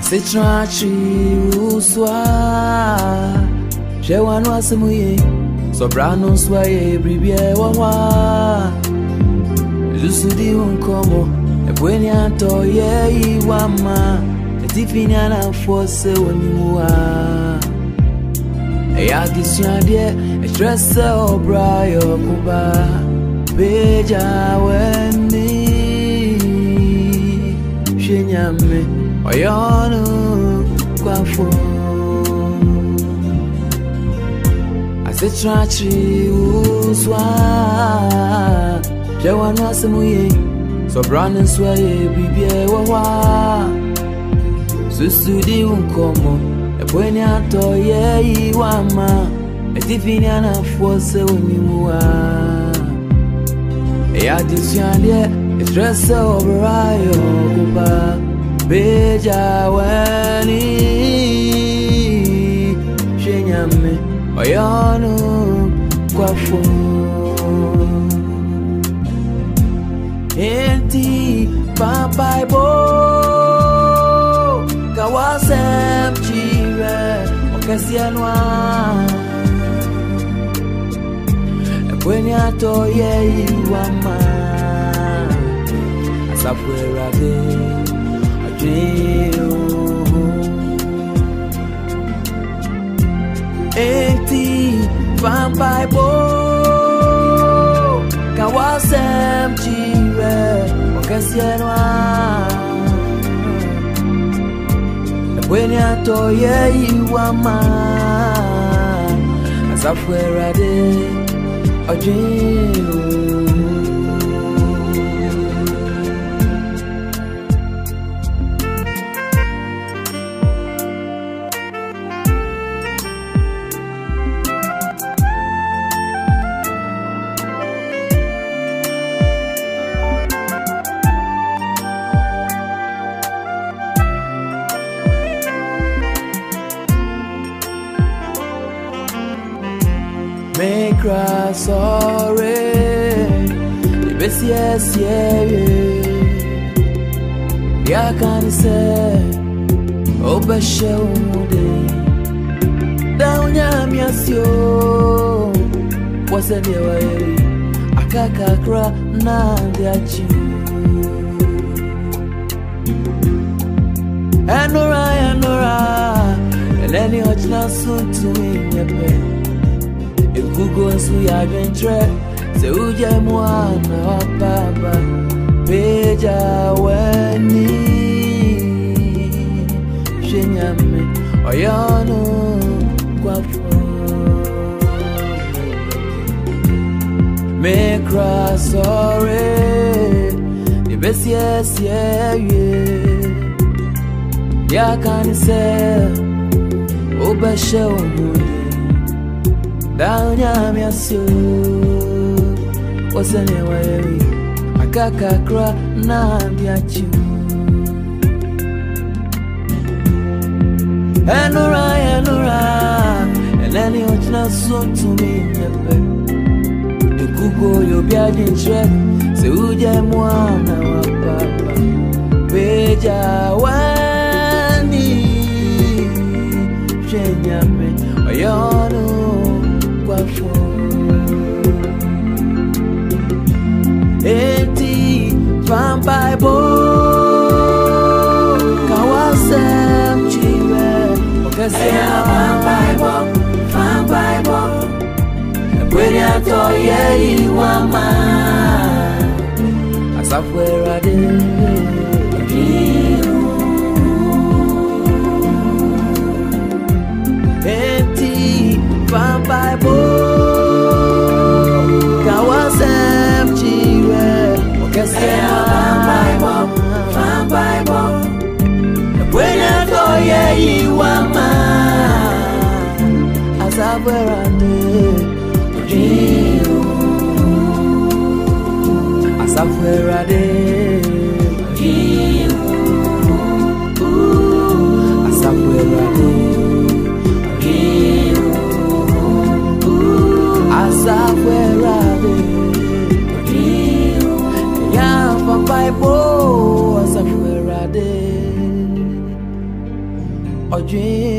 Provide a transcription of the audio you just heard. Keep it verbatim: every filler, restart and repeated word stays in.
Asetrachi uswa Shewanu asemuye Sobrano swaye bribye wawa Lusudi unkomo Ebweni anto ye iwama Etifini anafose wanimuwa Eya disyandye Etrese obrayo kuba Beja weni Shenyame Oyonu kwafo Asetrachi uswa Jewanu asemuye Sobrano swaye bribye wawa Susudi unkomo Ebweni ato ye iwama Etifini anafose wanimuwa Eya disyandye Etrese obrayo kuba Beja weni Shenyame Oyonu kwafo Enti Pampaibo Kawasem Chire Okesienwa Ebweni ato ye iwama Asafwerade Enti Pampaibo Kawasem Chire Okesienwa Ebweni ato ye iwama Asafwerade Ojino Make cry sorry, the best yes yeah yeah. Can say, oh beshe umude, down ya miasio, what's the way? Akaka kra na diachi. Enora enora, eleni ochna soon to me nyepe. Google so ya venture se uje mwana wa baba Beja weni Shenyame Oyonu kwafo Me cry sorry The best yes yeah yeah Ya can say Obashe umude Down ya miasio Wasene waewi Akaka kra na ndiachu Enura enura Eleni ochna soon to me nepe Ikugo yo biaji nchre Se uje mwana wa papa Beja wani Shenyame Oyonu Enti Pampaibo Kawasem Chire Okesienwa Pampaibo Pampaibo Ebweni ato ye iwama Asafwerade Enti Pampaibo Kawasem Chire Okesienwa Pampaibo Pampaibo Ebweni ato ye iwama Asafwerade Asafwerade Asafwerade Asafwerade Ya Pampaibo Asafwerade dream.